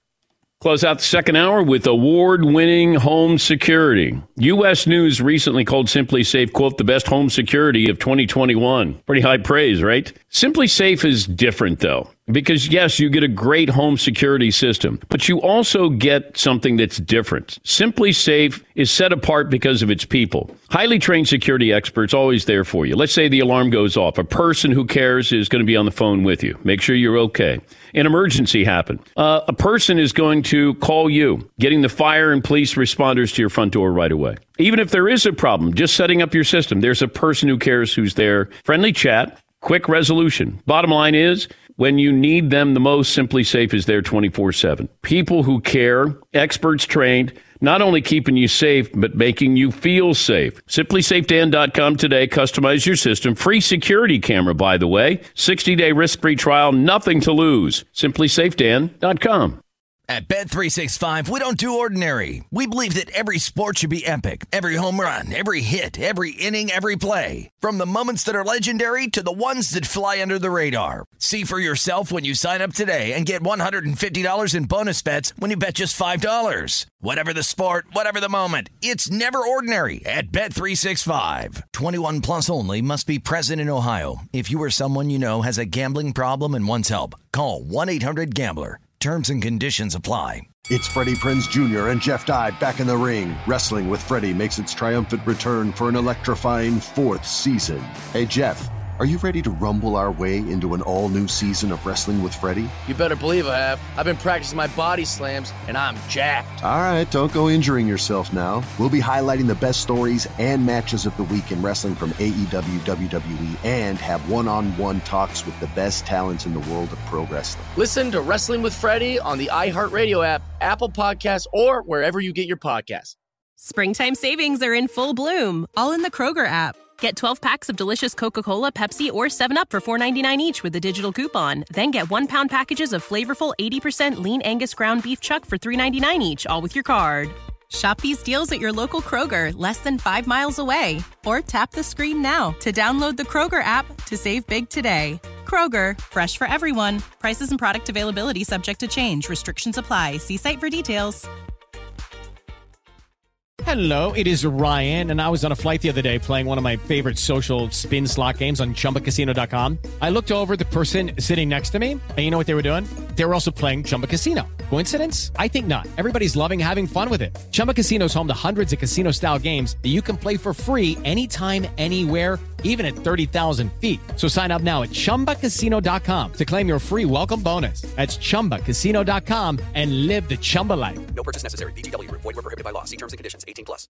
Close out the second hour with award-winning home security. U.S. News recently called Simply Safe, quote, the best home security of 2021. Pretty high praise, right? Simply Safe is different, though, because, yes, you get a great home security system, but you also get something that's different. Simply Safe is set apart because of its people. Highly trained security experts always there for you. Let's say the alarm goes off. A person who cares is going to be on the phone with you. Make sure you're okay. An emergency happened. A person is going to call you, getting the fire and police responders to your front door right away. Even if there is a problem, just setting up your system, there's a person who cares who's there. Friendly chat, quick resolution. Bottom line is, when you need them the most, Simply Safe is there 24/7. People who care, experts trained, not only keeping you safe, but making you feel safe. SimplySafeDan.com today. Customize your system. Free security camera, by the way. 60-day risk-free trial. Nothing to lose. SimplySafeDan.com. At Bet365, we don't do ordinary. We believe that every sport should be epic. Every home run, every hit, every inning, every play. From the moments that are legendary to the ones that fly under the radar. See for yourself when you sign up today and get $150 in bonus bets when you bet just $5. Whatever the sport, whatever the moment, it's never ordinary at Bet365. 21 plus only. Must be present in Ohio. If you or someone you know has a gambling problem and wants help, call 1-800-GAMBLER. Terms and conditions apply. It's Freddie Prinze Jr. and Jeff Dye back in the ring. Wrestling with Freddie makes its triumphant return for an electrifying 4th season. Hey, Jeff, are you ready to rumble our way into an all-new season of Wrestling with Freddie? You better believe I have. I've been practicing my body slams, and I'm jacked. All right, don't go injuring yourself now. We'll be highlighting the best stories and matches of the week in wrestling from AEW, WWE, and have one-on-one talks with the best talents in the world of pro wrestling. Listen to Wrestling with Freddie on the iHeartRadio app, Apple Podcasts, or wherever you get your podcasts. Springtime savings are in full bloom, all in the Kroger app. Get 12 packs of delicious Coca-Cola, Pepsi, or 7-Up for $4.99 each with a digital coupon. Then get 1-pound packages of flavorful 80% lean Angus ground beef chuck for $3.99 each, all with your card. Shop these deals at your local Kroger, less than 5 miles away. Or tap the screen now to download the Kroger app to save big today. Kroger, fresh for everyone. Prices and product availability subject to change. Restrictions apply. See site for details. Hello, it is Ryan, and I was on a flight the other day playing one of my favorite social spin slot games on ChumbaCasino.com. I looked over the person sitting next to me, and you know what they were doing? They were also playing Chumba Casino. Coincidence? I think not. Everybody's loving having fun with it. Chumba Casino is home to hundreds of casino-style games that you can play for free anytime, anywhere, even at 30,000 feet. So sign up now at ChumbaCasino.com to claim your free welcome bonus. That's ChumbaCasino.com and live the Chumba life. No purchase necessary. VGW. Void where prohibited by law. See terms and conditions. 18+.